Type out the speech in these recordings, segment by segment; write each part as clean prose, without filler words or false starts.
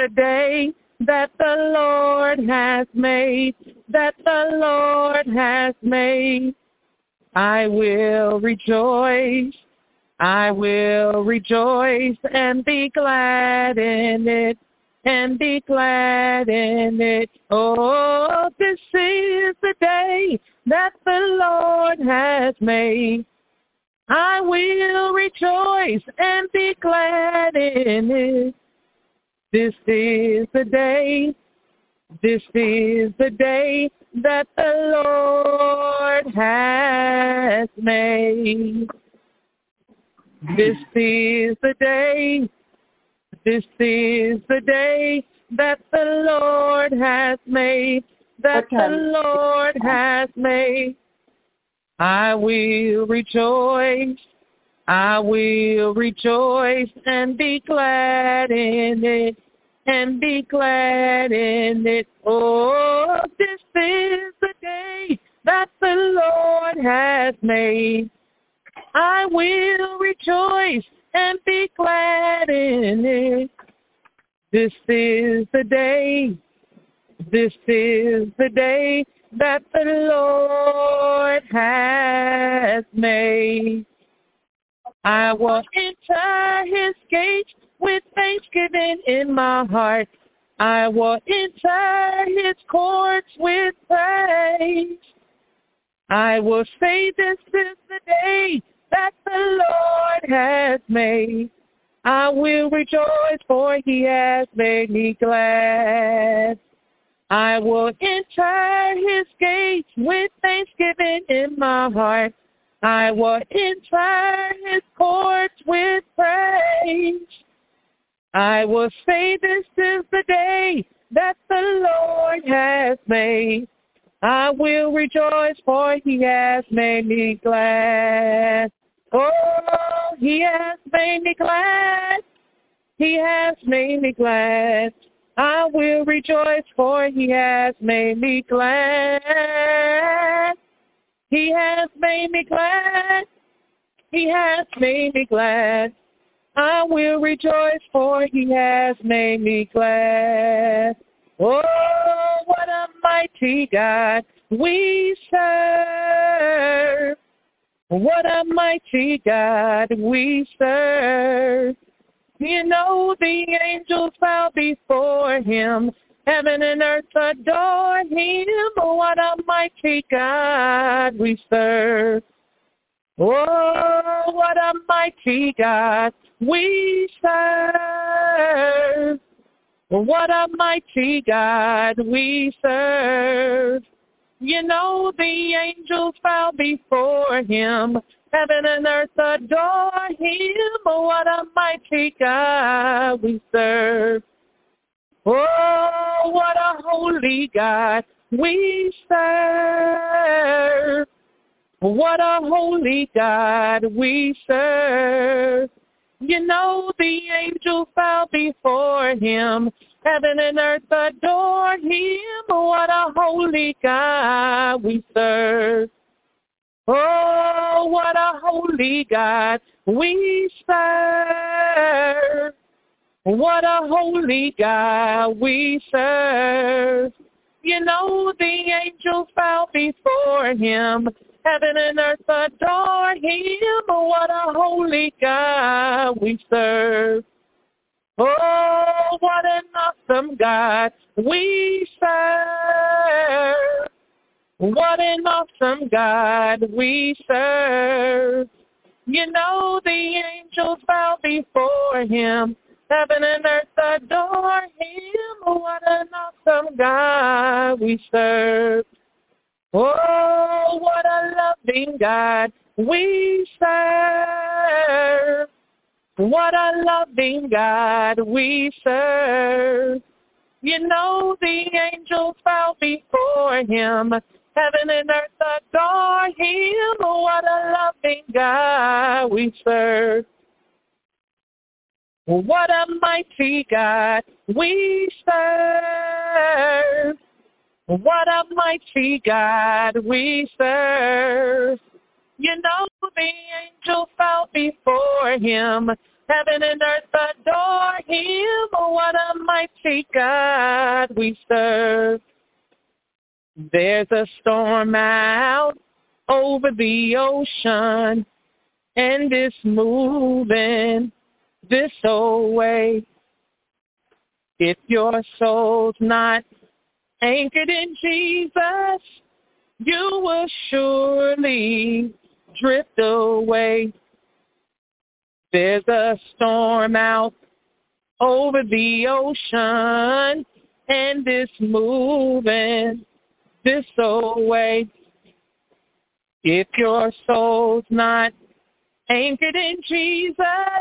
the day that the Lord has made, that the Lord has made. I will rejoice and be glad in it, and be glad in it. Oh, this is the day that the Lord has made. I will rejoice and be glad in it. This is the day that the Lord has made. This is the day that the Lord has made, that the Lord has made. I will rejoice and be glad in it, and be glad in it. Oh, this is the day that the Lord has made. I will rejoice and be glad in it. This is the day that the Lord has made. I will enter his gates with thanksgiving in my heart. I will enter his courts with praise. I will say this is the day that the Lord has made. I will rejoice, for he has made me glad. I will enter his gates with thanksgiving in my heart. I will enter his courts with praise. I will say this is the day that the Lord has made. I will rejoice, for he has made me glad. Oh, he has made me glad. He has made me glad. I will rejoice, for he has made me glad. He has made me glad. He has made me glad. I will rejoice, for he has made me glad. Oh, what a mighty God we serve. What a mighty God we serve. You know the angels bow before him. Heaven and earth adore him. What a mighty God we serve. Oh, what a mighty God we serve. What a mighty God we serve. You know the angels bow before him. Heaven and earth adore him. What a mighty God we serve. Oh, what a holy God we serve. What a holy God we serve. You know the angels bow before him. Heaven and earth adore him. What a holy God we serve. Oh, what a holy God we serve. What a holy God we serve. You know the angels bow before him. Heaven and earth adore him. What a holy God we serve. Oh, what an awesome God we serve. What an awesome God we serve. You know the angels bow before him. Heaven and earth adore him. What an awesome God we serve. Oh, what a loving God we serve. What a loving God we serve. You know the angels bow before him. Heaven and earth adore him. What a loving God we serve. What a mighty God we serve. What a mighty God we serve. You know the angels bow before him. Heaven and earth adore him. Oh, what a mighty God we serve. There's a storm out over the ocean, and it's moving this old way. If your soul's not anchored in Jesus, you will surely drift away. There's a storm out over the ocean, and it's moving this way. If your soul's not anchored in Jesus,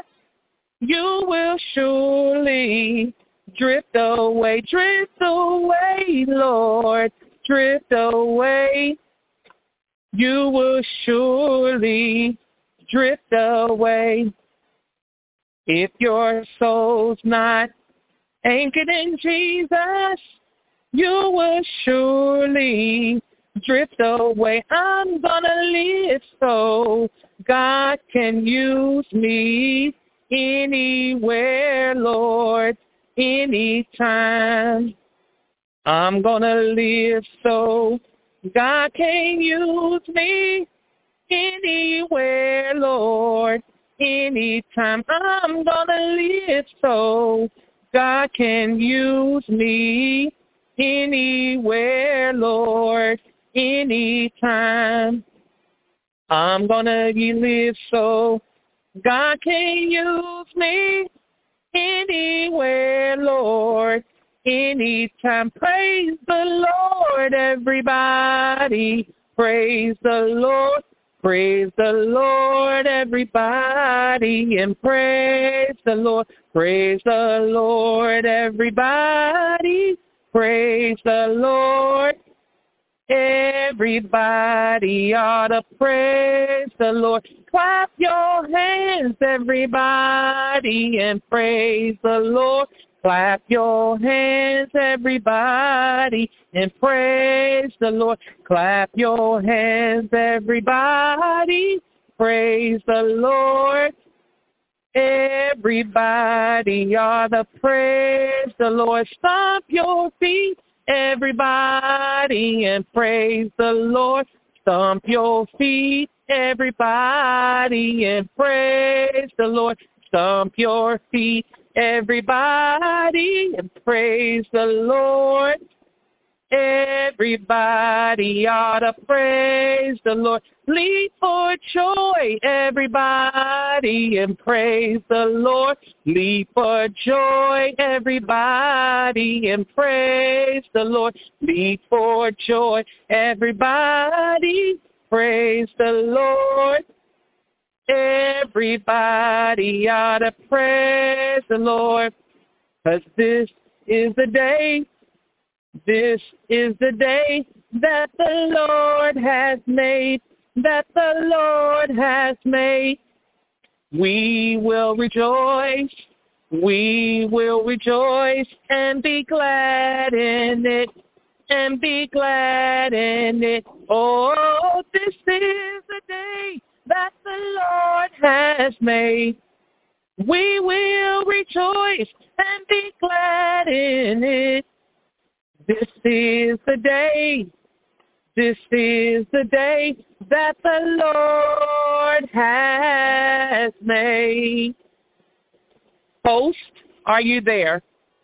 you will surely drift away. Drift away, Lord, drift away. You will surely drift away. If your soul's not anchored in Jesus, you will surely drift away. I'm gonna live so God can use me anywhere, Lord, anytime. I'm gonna live so God can use me anywhere, Lord, anytime. I'm gonna live so God can use me anywhere, Lord, anytime. I'm gonna live so God can use me anywhere, Lord, anytime. Praise the Lord, everybody. Praise the Lord. Praise the Lord, everybody, and praise the Lord. Praise the Lord, everybody. Praise the Lord. Everybody ought to praise the Lord. Clap your hands, everybody, and praise the Lord. Clap your hands, everybody, and praise the Lord. Clap your hands, everybody. Praise the Lord. Everybody ought to praise the Lord. Stomp your feet, everybody, and praise the Lord. Stomp your feet, everybody, and praise the Lord. Stomp your feet, everybody, and praise the Lord. Everybody ought to praise the Lord. Leap for joy, everybody, and praise the Lord. Leap for joy, everybody, and praise the Lord. Leap for joy, everybody, praise the Lord. Everybody ought to praise the Lord, 'cause this is the day. This is the day that the Lord has made, that the Lord has made. We will rejoice and be glad in it, and be glad in it. Oh, this is the day that the Lord has made. We will rejoice and be glad in it. This is the day that the Lord has made. Host, are you there?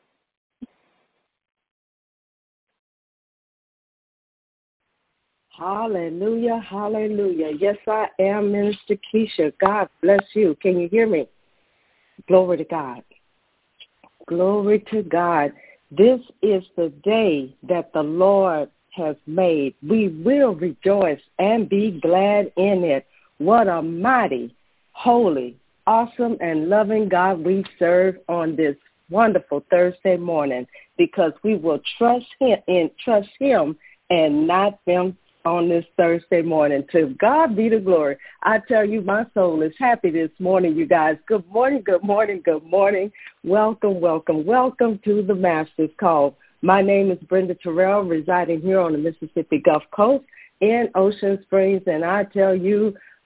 Hallelujah, hallelujah. Yes, I am, Minister Keisha. God bless you. Can you hear me? Glory to God. Glory to God. This is the day that the Lord has made. We will rejoice and be glad in it. What a mighty, holy, awesome, and loving God we serve on this wonderful Thursday morning, because we will trust Him and not them on this Thursday morning. To God be the glory. I tell you, my soul is happy this morning, you guys. Good morning, good morning, good morning. Welcome, welcome, welcome to the Master's Call. My name is Brenda Terrell, residing here on the Mississippi Gulf Coast in Ocean Springs, and I tell you,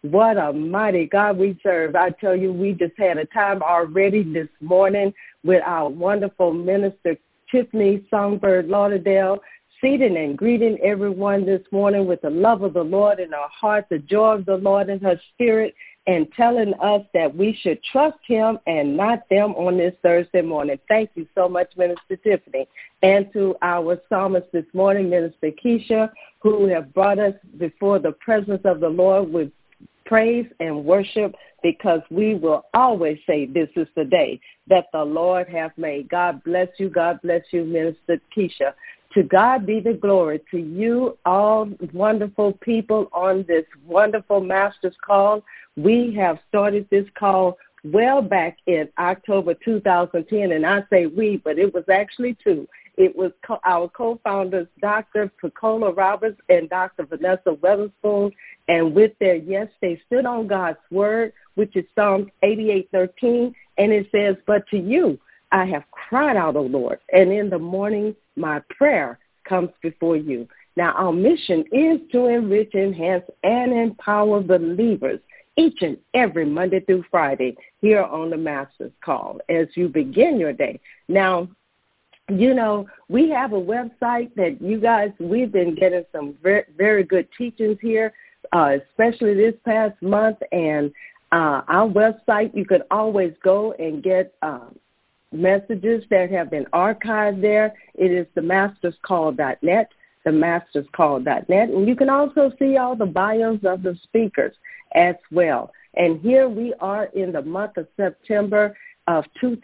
What a mighty God we serve. I tell you, we just had a time already this morning with our wonderful minister, Tiffany Songbird Lauderdale, seating and greeting everyone this morning with the love of the Lord in our heart, the joy of the Lord in her spirit, and telling us that we should trust him and not them on this Thursday morning. Thank you so much, Minister Tiffany. And to our psalmist this morning, Minister Keisha, who have brought us before the presence of the Lord with praise and worship, because we will always say this is the day that the Lord hath made. God bless you, Minister Keisha. To God be the glory. To you, all wonderful people on this wonderful Master's Call. We have started this call well back in October 2010, and I say we, but it was actually two. It was our co-founders, Dr. Pecola Roberts and Dr. Vanessa Weatherspoon, and with their yes, they stood on God's word, which is Psalm 88:13, and it says, but to you I have cried out, O Lord, and in the morning my prayer comes before you. Now, our mission is to enrich, enhance, and empower believers each and every Monday through Friday here on the Master's Call as you begin your day. Now, you know, we have a website that you guys, we've been getting some very, very good teachings here, especially this past month. And our website, you could always go and get messages that have been archived there. It is themasterscall.net, themasterscall.net. And you can also see all the bios of the speakers as well. And here we are in the month of September of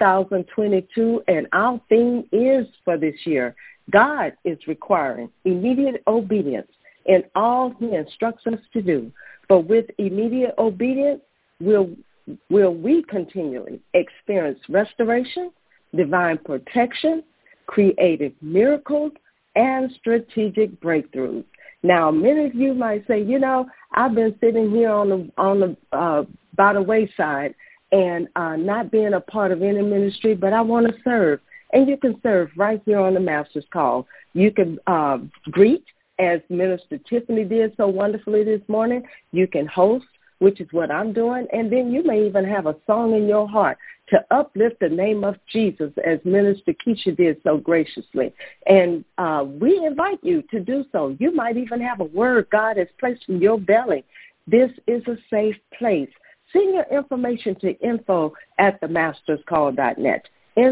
2022, and our theme is for this year, God is requiring immediate obedience in all he instructs us to do. For with immediate obedience, will we continually experience restoration, divine protection, creative miracles, and strategic breakthroughs. Now, many of you might say, you know, I've been sitting here by the wayside and not being a part of any ministry, but I want to serve. And you can serve right here on the Master's Call. You can greet, as Minister Tiffany did so wonderfully this morning. You can host, which is what I'm doing. And then you may even have a song in your heart to uplift the name of Jesus, as Minister Keisha did so graciously. And we invite you to do so. You might even have a word God has placed in your belly. This is a safe place. Send your information to info@themasterscall.net,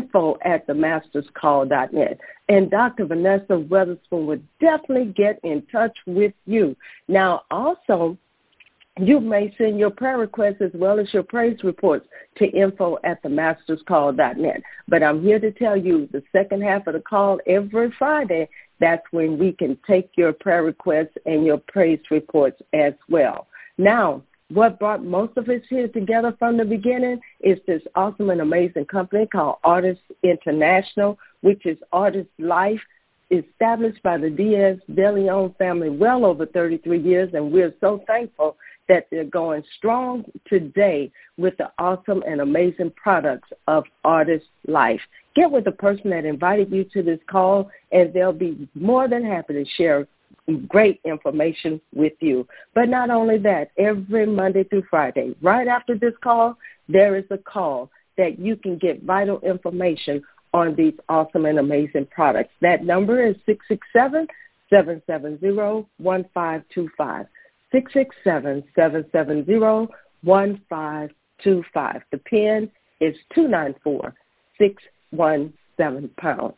info@themasterscall.net. And Dr. Vanessa Weatherspoon would definitely get in touch with you. Now, also, you may send your prayer requests as well as your praise reports to info@themasterscall.net. But I'm here to tell you the second half of the call every Friday, that's when we can take your prayer requests and your praise reports as well. Now, what brought most of us here together from the beginning is this awesome and amazing company called Artists International, which is Artist Life, established by the Diaz de Leon family well over 33 years, and we're so thankful that they're going strong today with the awesome and amazing products of Artist Life. Get with the person that invited you to this call, and they'll be more than happy to share great information with you. But not only that, every Monday through Friday, right after this call, there is a call that you can get vital information on these awesome and amazing products. That number is 667-770-1525. 667-770-1525. The PIN is 294-617-pound.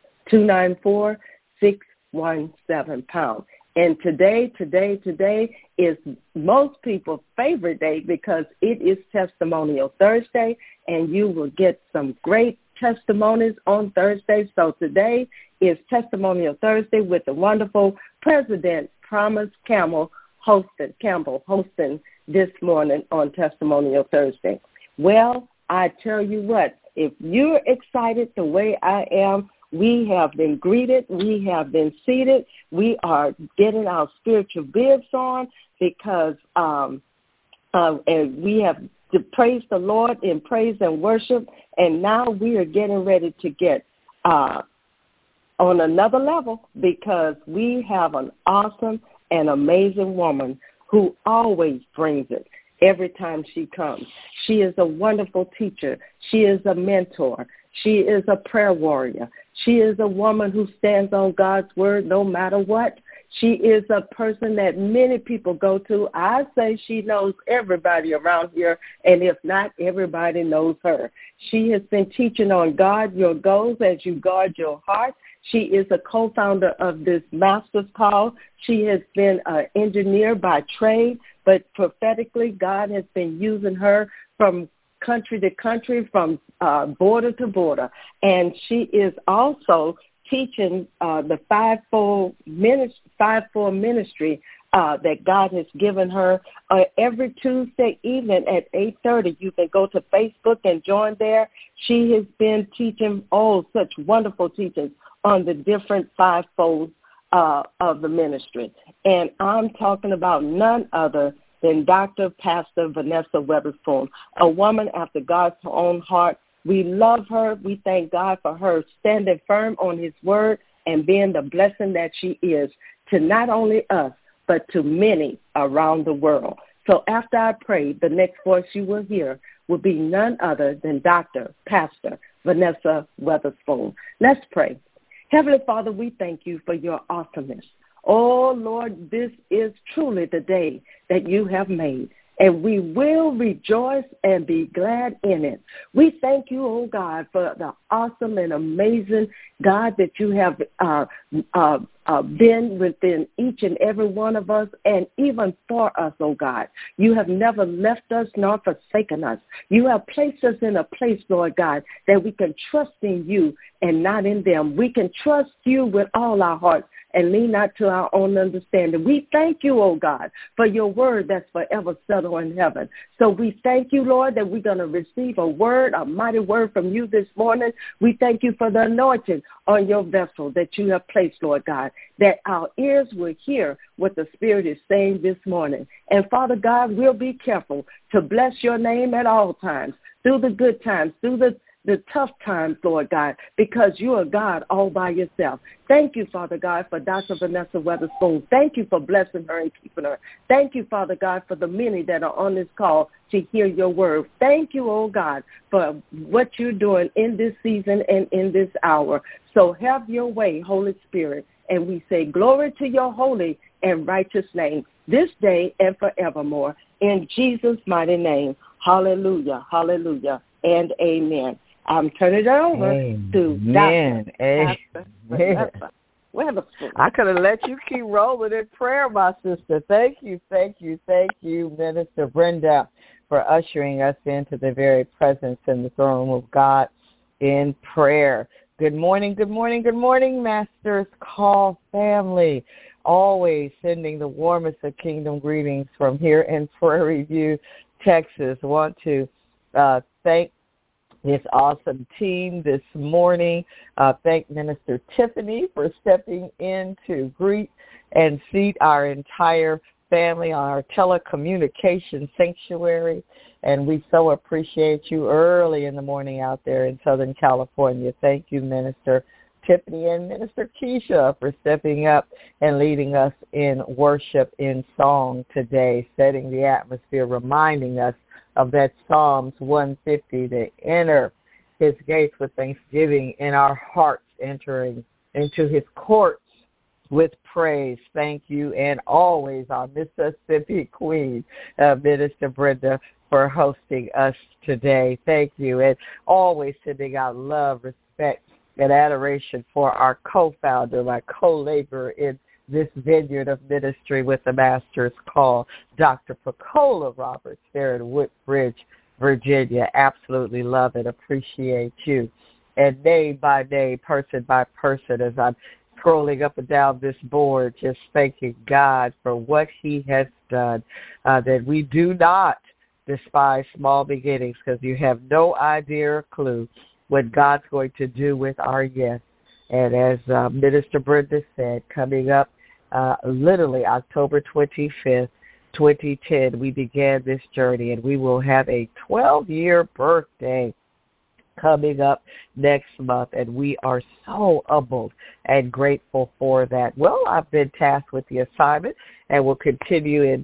294-617-pound. And today is most people's favorite day because it is Testimonial Thursday, and you will get some great testimonies on Thursday. So today is Testimonial Thursday with the wonderful President Promise Campbell hosting this morning on Testimonial Thursday. Well, I tell you what, if you're excited the way I am, we have been greeted. We have been seated. We are getting our spiritual bibs on because and we have to praise the Lord in praise and worship. And now we are getting ready to get on another level because we have an awesome and amazing woman who always brings it. every time she comes. She is a wonderful teacher. She is a mentor. She is a prayer warrior. She is a woman who stands on God's word no matter what. She is a person that many people go to. I say she knows everybody around here, and if not, everybody knows her. She has been teaching on guard your goals as you guard your heart. She is a co-founder of this master's call. She has been an engineer by trade, but prophetically, God has been using her from country to country, from border to border. And she is also teaching the fivefold ministry that God has given her every Tuesday evening at 8:30. You can go to Facebook and join there. She has been teaching such wonderful teachings on the different fivefolds of the ministry. And I'm talking about none other than Dr. Pastor Vanessa Weatherspoon, a woman after God's own heart. We love her. We thank God for her standing firm on his word and being the blessing that she is to not only us, but to many around the world. So after I pray, the next voice you will hear will be none other than Dr. Pastor Vanessa Weatherspoon. Let's pray. Heavenly Father, we thank you for your awesomeness. Oh, Lord, this is truly the day that you have made, and we will rejoice and be glad in it. We thank you, oh God, for the awesome and amazing God that you have been within each and every one of us, and even for us, oh God. You have never left us nor forsaken us. You have placed us in a place, Lord God, that we can trust in you and not in them. We can trust you with all our hearts and lean not to our own understanding. We thank you, oh God, for your word that's forever settled in heaven. So we thank you, Lord, that we're going to receive a word, a mighty word from you this morning. We thank you for the anointing on your vessel that you have placed, Lord God, that our ears will hear what the Spirit is saying this morning. And Father God, we'll be careful to bless your name at all times, through the good times, through the tough times, Lord God, because you are God all by yourself. Thank you, Father God, for Dr. Vanessa Weatherspoon. Thank you for blessing her and keeping her. Thank you, Father God, for the many that are on this call to hear your word. Thank you, oh God, for what you're doing in this season and in this hour. So have your way, Holy Spirit. And we say glory to your holy and righteous name this day and forevermore. In Jesus' mighty name, hallelujah, hallelujah, and amen. I'm turning it over to Dr. Pastor Vanessa Weatherspoon. I could have let you keep rolling in prayer, my sister. Thank you, Minister Brenda, for ushering us into the very presence in the throne room of God in prayer. Good morning, Master's Call family. Always sending the warmest of kingdom greetings from here in Prairie View, Texas. I want to thank this awesome team this morning. Thank Minister Tiffany for stepping in to greet and seat our entire family on our telecommunication sanctuary. And we so appreciate you early in the morning out there in Southern California. Thank you, Minister Tiffany and Minister Keisha, for stepping up and leading us in worship in song today, setting the atmosphere, reminding us of that Psalms 150, to enter his gates with thanksgiving in our hearts, entering into his courts with praise. Thank you, and always our Mississippi Queen, Minister Brenda, for hosting us today. Thank you, and always sending out love, respect, and adoration for our co-founder, my co-laborer in this vineyard of ministry with the Master's Call, Dr. Pecola Roberts, there in Woodbridge, Virginia. Absolutely love and appreciate you. And day by day, person by person, as I'm scrolling up and down this board, just thanking God for what he has done, that we do not despise small beginnings, because you have no idea or clue what God's going to do with our yes. And as Minister Brenda said, coming up literally October 25th, 2010, we began this journey, and we will have a 12-year birthday coming up next month, and we are so humbled and grateful for that. Well, I've been tasked with the assignment and will continue in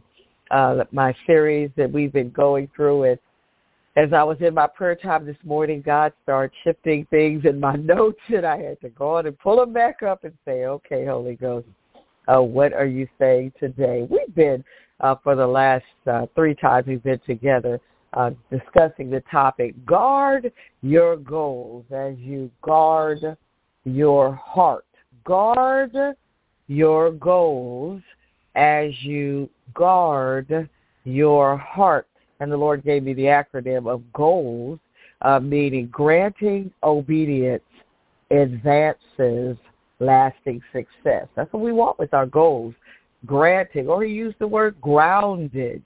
my series that we've been going through. And as I was in my prayer time this morning, God started shifting things in my notes, and I had to go on and pull them back up and say, okay, Holy Ghost, what are you saying today? We've been, for the last 3 times we've been together, discussing the topic, guard your goals as you guard your heart. Guard your goals as you guard your heart. And the Lord gave me the acronym of GOALS, meaning granting obedience advances lasting success. That's what we want with our goals. Granting, or he used the word grounded.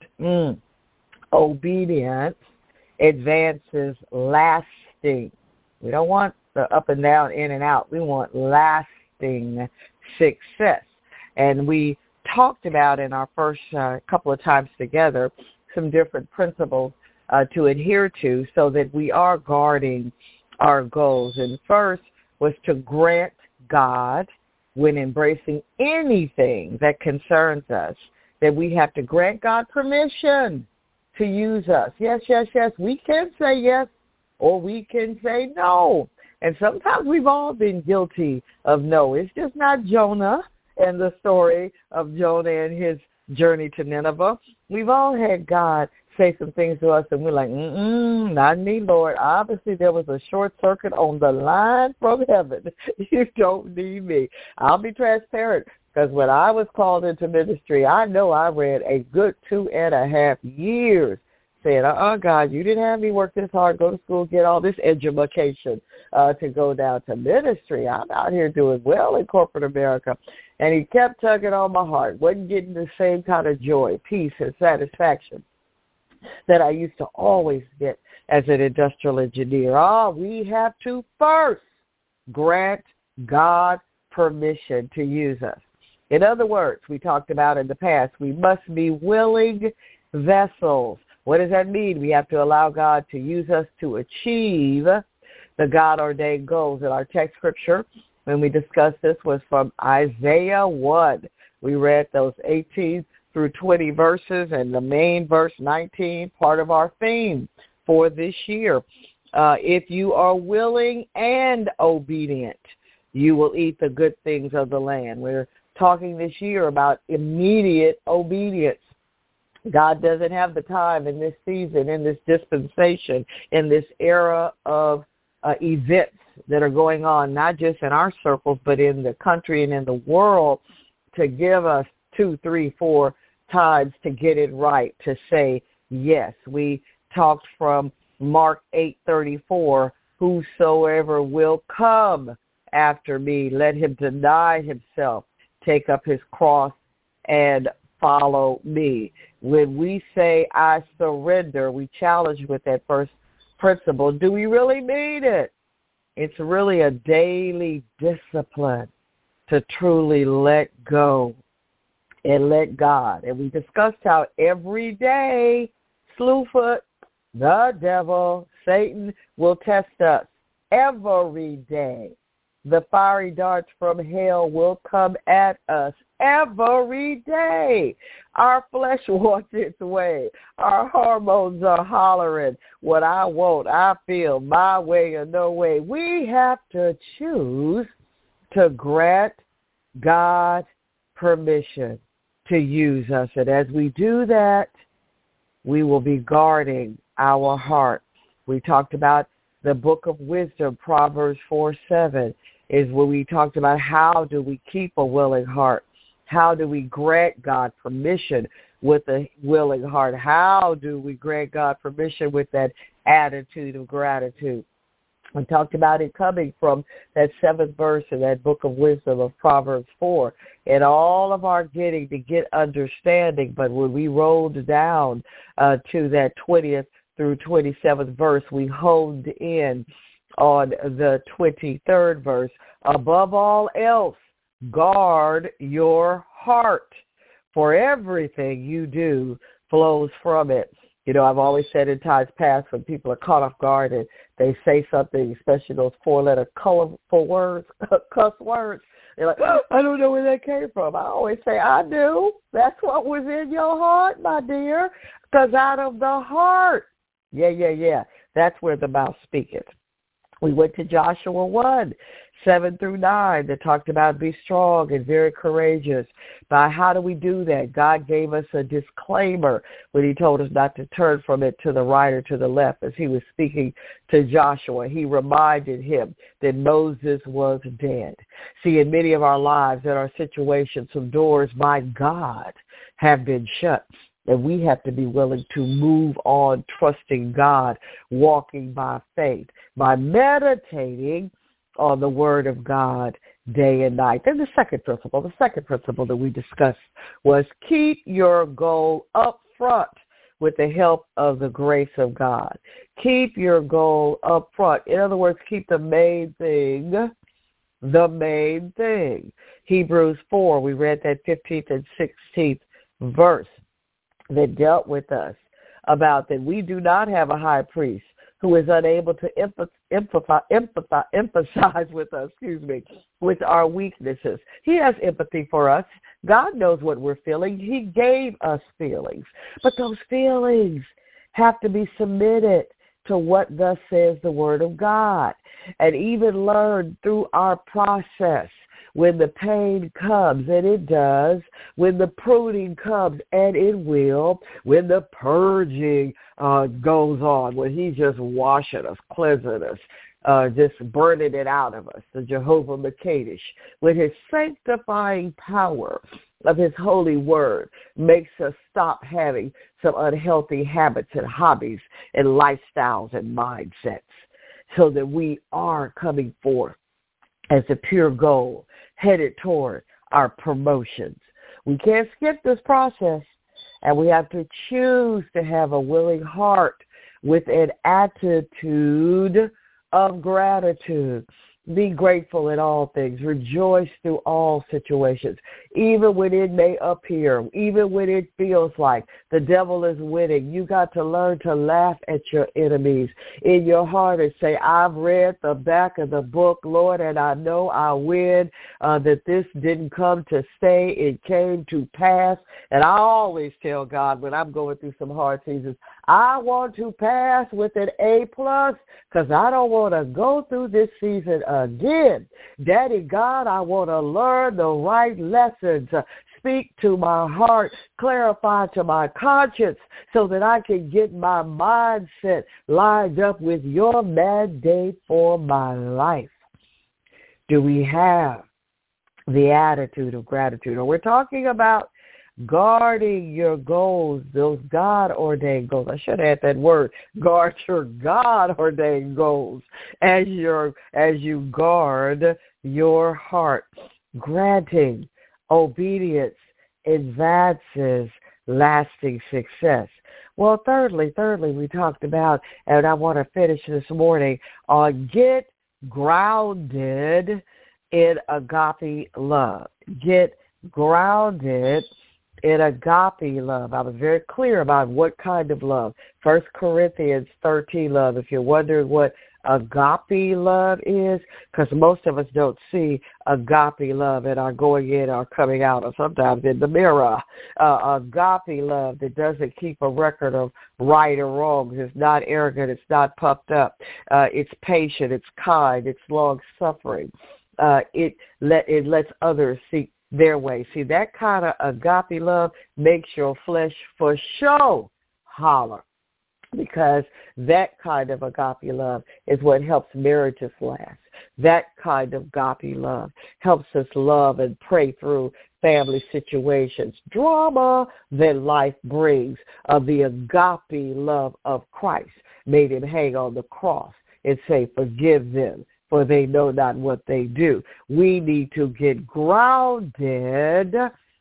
Obedience advances lasting. We don't want the up and down, in and out. We want lasting success. And we talked about in our first couple of times together some different principles to adhere to so that we are guarding our goals. And first was to grant God, when embracing anything that concerns us, that we have to grant God permission to use us. Yes, yes, yes. We can say yes, or we can say no. And sometimes we've all been guilty of no. It's just not Jonah and the story of Jonah and his journey to Nineveh. We've all had God say some things to us, and we're like, not me, Lord. Obviously, there was a short circuit on the line from heaven. You don't need me. I'll be transparent, because when I was called into ministry, I know I read a good 2.5 years saying, God, you didn't have me work this hard, go to school, get all this education to go down to ministry. I'm out here doing well in corporate America. And he kept tugging on my heart, wasn't getting the same kind of joy, peace, and satisfaction that I used to always get as an industrial engineer. We have to first grant God permission to use us. In other words, we talked about in the past, we must be willing vessels. What does that mean? We have to allow God to use us to achieve the God-ordained goals. In our text scripture, when we discussed this, was from Isaiah 1. We read those 18 through 20 verses, and the main verse 19, part of our theme for this year. If you are willing and obedient, you will eat the good things of the land. We're talking this year about immediate obedience. God doesn't have the time in this season, in this dispensation, in this era of events that are going on, not just in our circles, but in the country and in the world, to give us 2, 3, 4 times to get it right, to say yes. We talked from Mark 8:34, whosoever will come after me, let him deny himself, take up his cross, and follow me. When we say I surrender, we challenge with that first principle. Do we really mean it? It's really a daily discipline to truly let go and let God. And we discussed how every day, Slewfoot, the devil, Satan, will test us. Every day, the fiery darts from hell will come at us. Every day, our flesh wants its way. Our hormones are hollering, what I want, I feel, my way or no way. We have to choose to grant God permission to use us. And as we do that, we will be guarding our hearts. We talked about the book of wisdom, Proverbs 4:7, is where we talked about how do we keep a willing heart. How do we grant God permission with a willing heart? How do we grant God permission with that attitude of gratitude? We talked about it coming from that 7th verse in that book of wisdom of Proverbs 4. And all of our getting to get understanding, but when we rolled down to that 20th through 27th verse, we honed in on the 23rd verse. Above all else, guard your heart, for everything you do flows from it. You know, I've always said in times past when people are caught off guard and they say something, especially those four-letter colorful words, cuss words, they're like, oh, I don't know where that came from. I always say, I do. That's what was in your heart, my dear, because out of the heart, that's where the mouth speaketh. We went to Joshua 1:7-9 that talked about be strong and very courageous. By how do we do that? God gave us a disclaimer when he told us not to turn from it to the right or to the left as he was speaking to Joshua. He reminded him that Moses was dead. See, in many of our lives, in our situations, some doors, by God, have been shut. And we have to be willing to move on, trusting God, walking by faith, by meditating on the Word of God day and night. Then the second principle that we discussed was keep your goal up front with the help of the grace of God. Keep your goal up front. In other words, keep the main thing. Hebrews 4, we read that 15th and 16th verse that dealt with us about that we do not have a high priest who is unable to empathize with us, with our weaknesses. He has empathy for us. God knows what we're feeling. He gave us feelings. But those feelings have to be submitted to what thus says the Word of God, and even learn through our process. When the pain comes, and it does, when the pruning comes, and it will, when the purging goes on, when he's just washing us, cleansing us, just burning it out of us, the Jehovah Makadesh, when his sanctifying power of his holy word makes us stop having some unhealthy habits and hobbies and lifestyles and mindsets, so that we are coming forth as a pure goal, headed toward our promotions. We can't skip this process, and we have to choose to have a willing heart with an attitude of gratitude. Be grateful in all things. Rejoice through all situations, even when it may appear, even when it feels like the devil is winning. You got to learn to laugh at your enemies in your heart and say, I've read the back of the book, Lord, and I know I win, that this didn't come to stay. It came to pass. And I always tell God when I'm going through some hard seasons, I want to pass with an A+, because I don't want to go through this season again. Daddy God, I want to learn the right lessons. Speak to my heart, clarify to my conscience, so that I can get my mindset lined up with your mandate for my life. Do we have the attitude of gratitude? Or we're talking about guarding your goals, those God-ordained goals. I should add that word. Guard your God-ordained goals as you guard your heart. Granting obedience advances lasting success. Well, thirdly, we talked about, and I want to finish this morning, on get grounded in agape love. Get grounded in agape love. I was very clear about what kind of love. 1 Corinthians 13 love. If you're wondering what agape love is, because most of us don't see agape love in our going in or coming out, or sometimes in the mirror. Agape love that doesn't keep a record of right or wrong. It's not arrogant. It's not puffed up. It's patient. It's kind. It's long-suffering. It lets others seek their way. See, that kind of agape love makes your flesh for sure holler, because that kind of agape love is what helps marriages last. That kind of agape love helps us love and pray through family situations, drama that life brings. Of the agape love of Christ made him hang on the cross and say, forgive them, for they know not what they do. We need to get grounded,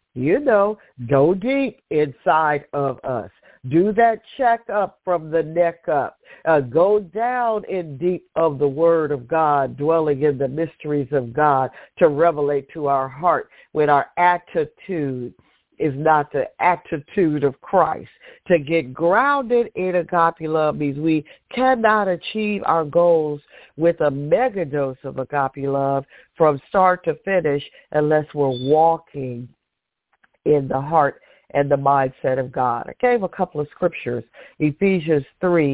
go deep inside of us. Do that checkup from the neck up. Go down in deep of the Word of God, dwelling in the mysteries of God to revelate to our heart when our attitude is not the attitude of Christ. To get grounded in agape love means we cannot achieve our goals with a mega dose of agape love from start to finish unless we're walking in the heart and the mindset of God. I gave a couple of scriptures. Ephesians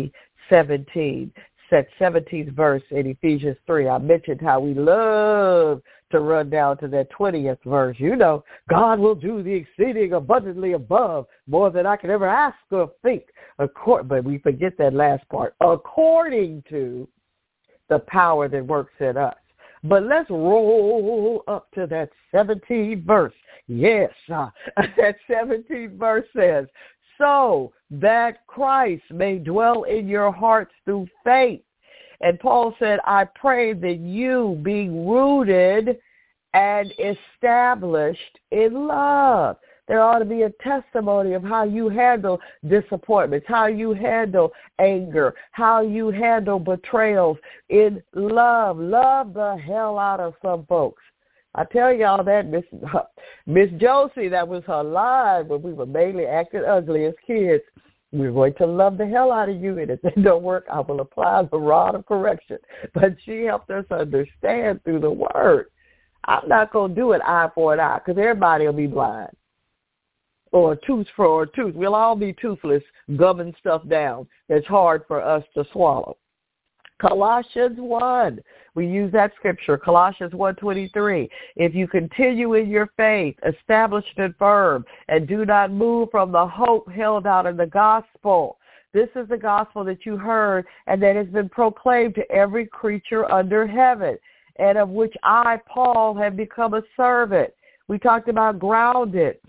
3:17. That 17th verse in Ephesians 3. I mentioned how we love to run down to that 20th verse. You know, God will do the exceeding abundantly above more than I could ever ask or think. But we forget that last part. According to the power that works in us. But let's roll up to that 17th verse. Yes, that 17th verse says, so that Christ may dwell in your hearts through faith. And Paul said, I pray that you, being rooted and established in love. There ought to be a testimony of how you handle disappointments, how you handle anger, how you handle betrayals in love. Love the hell out of some folks. I tell y'all that Miss Josie, that was her line when we were mainly acting ugly as kids. We're going to love the hell out of you, and if it don't work, I will apply the rod of correction. But she helped us understand through the word. I'm not going to do an eye for an eye because everybody will be blind. Or a tooth for a tooth. We'll all be toothless, gumming stuff down that's hard for us to swallow. Colossians 1, we use that scripture, Colossians 1:23. If you continue in your faith, established and firm, and do not move from the hope held out in the gospel. This is the gospel that you heard and that has been proclaimed to every creature under heaven, and of which I, Paul, have become a servant. We talked about grounded,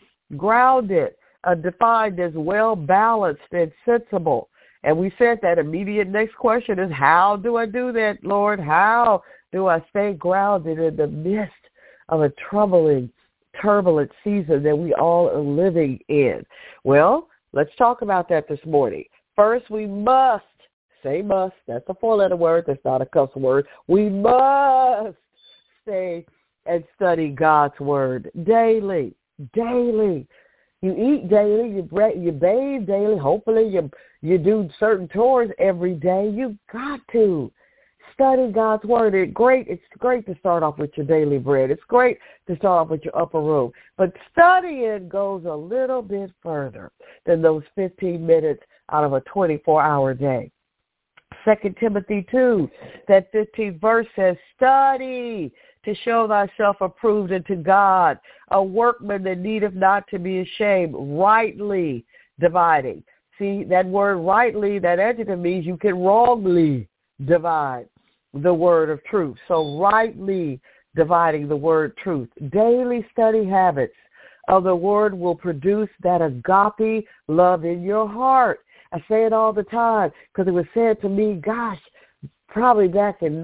defined as well-balanced and sensible. And we said that immediate next question is, how do I do that, Lord? How do I stay grounded in the midst of a troubling, turbulent season that we all are living in? Well, let's talk about that this morning. First, we must, say must, that's a four-letter word, that's not a cuss word. We must stay and study God's word daily. You eat daily, you bathe daily. Hopefully you do certain chores every day. You got to study God's word. It's great to start off with your daily bread. It's great to start off with your upper room. But studying goes a little bit further than those 15 minutes out of a 24-hour day. 2 Timothy 2, that 15th verse says, study to show thyself approved unto God, a workman that needeth not to be ashamed, rightly dividing. See, that word rightly, that adjective means you can wrongly divide the word of truth. So rightly dividing the word truth. Daily study habits of the word will produce that agape love in your heart. I say it all the time because it was said to me, probably back in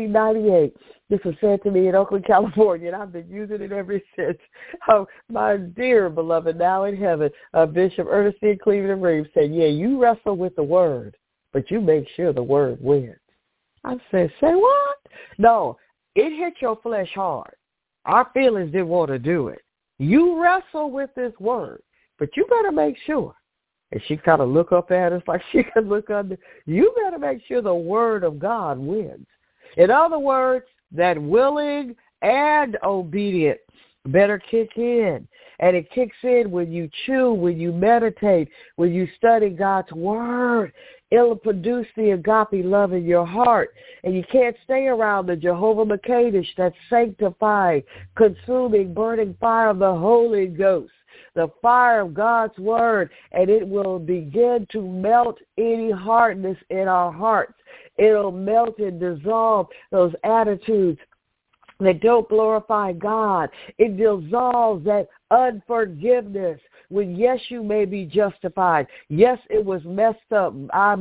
1998. This was said to me in Oakland, California, and I've been using it ever since. Oh, my dear beloved, now in heaven, Bishop Ernestine Cleveland Reeves said, yeah, you wrestle with the word, but you make sure the word wins. I said, say what? No, it hit your flesh hard. Our feelings didn't want to do it. You wrestle with this word, but you better make sure. And she kind of look up at us like she could look under. You better make sure the word of God wins. In other words, that willing and obedient better kick in. And it kicks in when you chew, when you meditate, when you study God's word. It'll produce the agape love in your heart. And you can't stay around the Jehovah Makadesh, that sanctifying, consuming, burning fire of the Holy Ghost, the fire of God's word, and it will begin to melt any hardness in our hearts. It'll melt and dissolve those attitudes that don't glorify God. It dissolves that unforgiveness when, yes, you may be justified. Yes, it was messed up.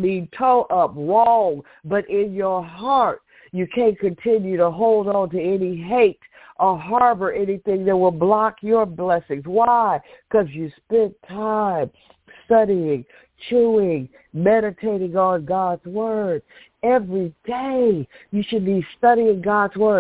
Toe up, wrong. But in your heart, you can't continue to hold on to any hate or harbor anything that will block your blessings. Why? Because you spent time studying, chewing, meditating on God's word. Every day you should be studying God's word.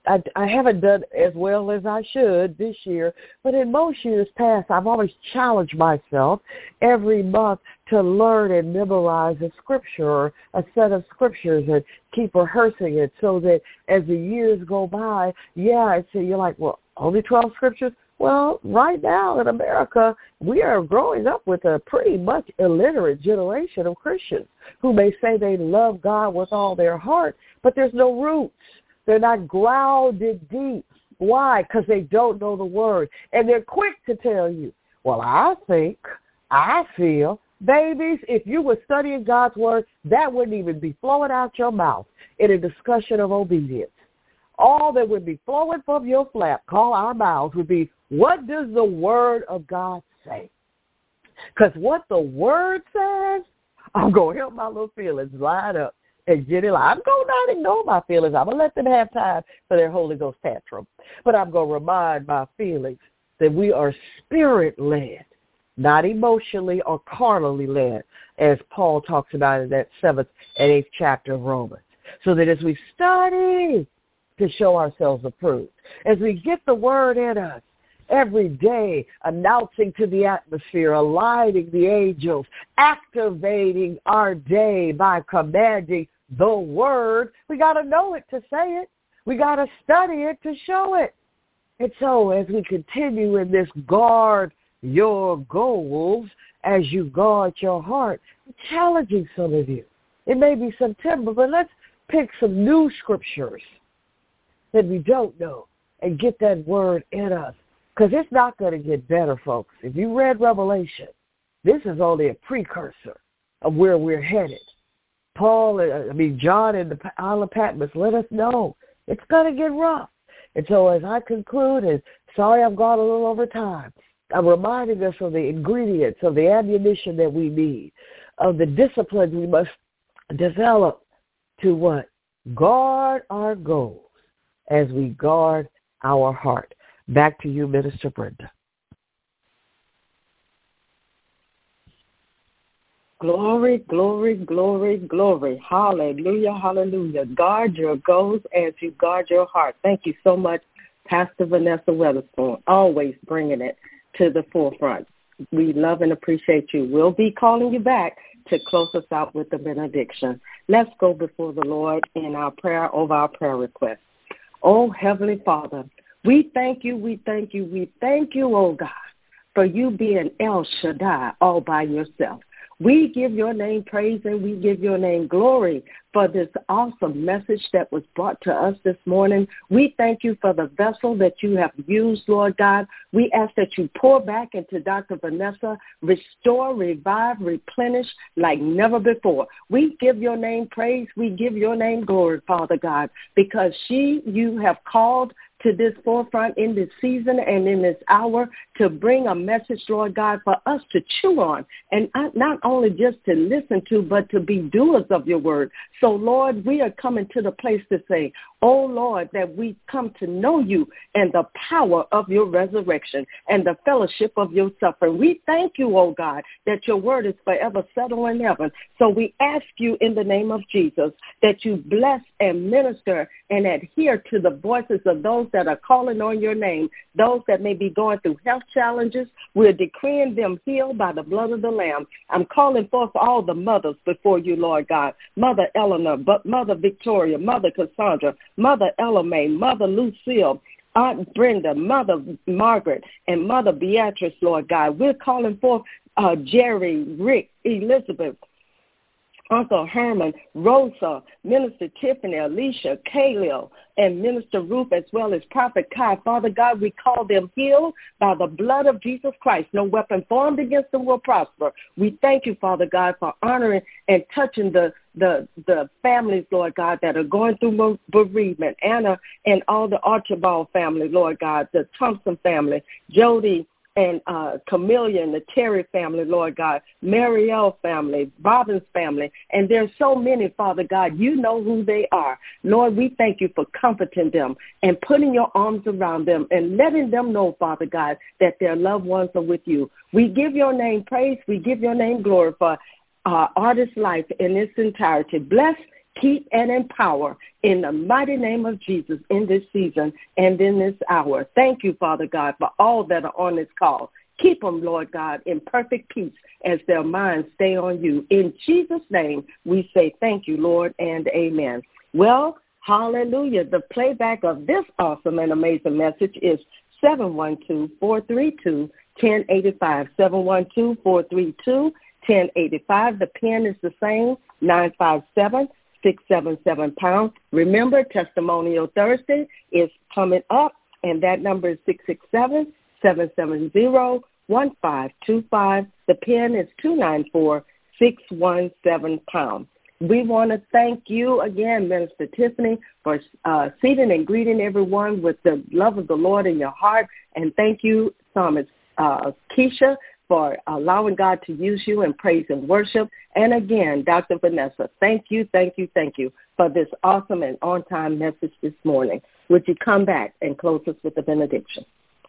I haven't done as well as I should this year, but in most years past, I've always challenged myself every month to learn and memorize a scripture or a set of scriptures and keep rehearsing it so that as the years go by, so you're like, well, only 12 scriptures? Well, right now in America, we are growing up with a pretty much illiterate generation of Christians who may say they love God with all their heart, but there's no roots. They're not grounded deep. Why? Because they don't know the word. And they're quick to tell you, well, I feel. Babies, if you were studying God's word, that wouldn't even be flowing out your mouth in a discussion of obedience. All that would be flowing from your flap, call our mouths, would be, what does the word of God say? Because what the word says, I'm going to help my little feelings line up and get it. I'm going to not ignore my feelings. I'm going to let them have time for their Holy Ghost tantrum. But I'm going to remind my feelings that we are spirit-led, not emotionally or carnally led, as Paul talks about in that 7th and 8th chapter of Romans. So that as we study to show ourselves approved, as we get the word in us, every day announcing to the atmosphere, aligning the angels, activating our day by commanding the word. We got to know it to say it. We got to study it to show it. And so as we continue in this guard your goals as you guard your heart, I'm challenging some of you. It may be September, but let's pick some new scriptures that we don't know and get that word in us. Because it's not going to get better, folks. If you read Revelation, this is only a precursor of where we're headed. John and the Isle of Patmos let us know it's going to get rough. And so as I conclude, and sorry I've gone a little over time, I'm reminding us of the ingredients, of the ammunition that we need, of the disciplines we must develop to what? Guard our goals as we guard our heart. Back to you, Minister Brenda. Glory, glory, glory, glory. Hallelujah, hallelujah. Guard your goals as you guard your heart. Thank you so much, Pastor Vanessa Weatherspoon, always bringing it to the forefront. We love and appreciate you. We'll be calling you back to close us out with the benediction. Let's go before the Lord in our prayer over our prayer request. Oh, Heavenly Father, we thank you, oh God, for you being El Shaddai all by yourself. We give your name praise and we give your name glory for this awesome message that was brought to us this morning. We thank you for the vessel that you have used, Lord God. We ask that you pour back into Dr. Vanessa, restore, revive, replenish like never before. We give your name praise. We give your name glory, Father God, because you have called to this forefront in this season and in this hour to bring a message, Lord God, for us to chew on and not only just to listen to, but to be doers of your word. So, Lord, we are coming to the place to say, oh, Lord, that we come to know you and the power of your resurrection and the fellowship of your suffering. We thank you, oh God, that your word is forever settled in heaven. So we ask you in the name of Jesus that you bless and minister and adhere to the voices of those that are calling on your name, those that may be going through health challenges. We're decreeing them healed by the blood of the Lamb. I'm calling forth all the mothers before you, Lord God. Mother Eleanor, Mother Victoria, Mother Cassandra, Mother Ella May, Mother Lucille, Aunt Brenda, Mother Margaret, and Mother Beatrice, Lord God. We're calling forth Jerry, Rick, Elizabeth, Uncle Herman, Rosa, Minister Tiffany, Alicia, Khalil, and Minister Ruth, as well as Prophet Kai. Father God, we call them healed by the blood of Jesus Christ. No weapon formed against them will prosper. We thank you, Father God, for honoring and touching the families, Lord God, that are going through bereavement. Anna and all the Archibald family, Lord God, the Thompson family, Jody and Camellia and the Terry family, Lord God, Marielle family, Robbins family, and there's so many, Father God. You know who they are. Lord, we thank you for comforting them and putting your arms around them and letting them know, Father God, that their loved ones are with you. We give your name praise. We give your name glory for Artist's life in its entirety. Bless, keep, and empower in the mighty name of Jesus in this season and in this hour. Thank you, Father God, for all that are on this call. Keep them, Lord God, in perfect peace as their minds stay on you. In Jesus' name, we say thank you, Lord, and amen. Well, hallelujah. The playback of this awesome and amazing message is 712-432-1085. 712-432-1085. The pen is the same, 957-677-pound. Remember, Testimonial Thursday is coming up, and that number is 667-770-1525. The pen is 294-617-pound. We want to thank you again, Minister Tiffany, for seating and greeting everyone with the love of the Lord in your heart. And thank you, Psalmist Keisha, for allowing God to use you in praise and worship. And again, Dr. Vanessa, thank you for this awesome and on-time message this morning. Would you come back and close us with the benediction?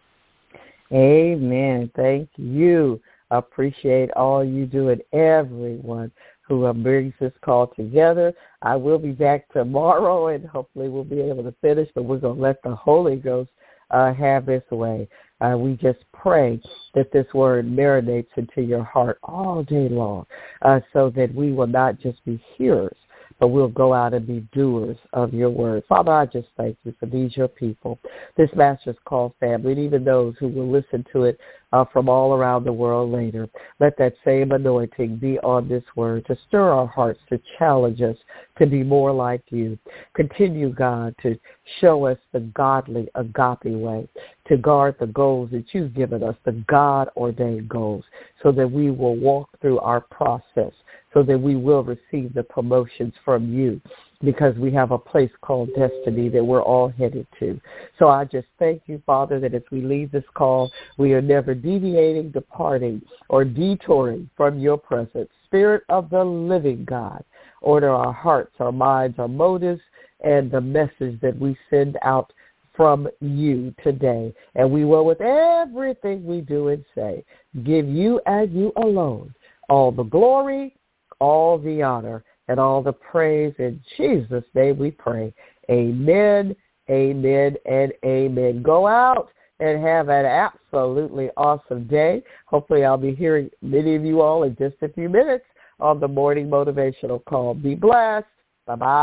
Amen. Thank you. Appreciate all you do and everyone who brings this call together. I will be back tomorrow, and hopefully we'll be able to finish, but we're going to let the Holy Ghost have his way. We just pray that this word marinates into your heart all day long, so that we will not just be hearers, but we'll go out and be doers of your word. Father, I just thank you for these, your people, this Master's Call family, and even those who will listen to it from all around the world later. Let that same anointing be on this word to stir our hearts, to challenge us to be more like you. Continue, God, to show us the godly agape way, to guard the goals that you've given us, the God-ordained goals, so that we will walk through our process, so that we will receive the promotions from you, because we have a place called destiny that we're all headed to. So I just thank you, Father, that as we leave this call, we are never deviating, departing, or detouring from your presence. Spirit of the living God, order our hearts, our minds, our motives, and the message that we send out from you today. And we will, with everything we do and say, give you and you alone all the glory, all the honor, and all the praise. In Jesus' name we pray. Amen, amen, and amen. Go out and have an absolutely awesome day. Hopefully I'll be hearing many of you all in just a few minutes on the morning motivational call. Be blessed. Bye-bye.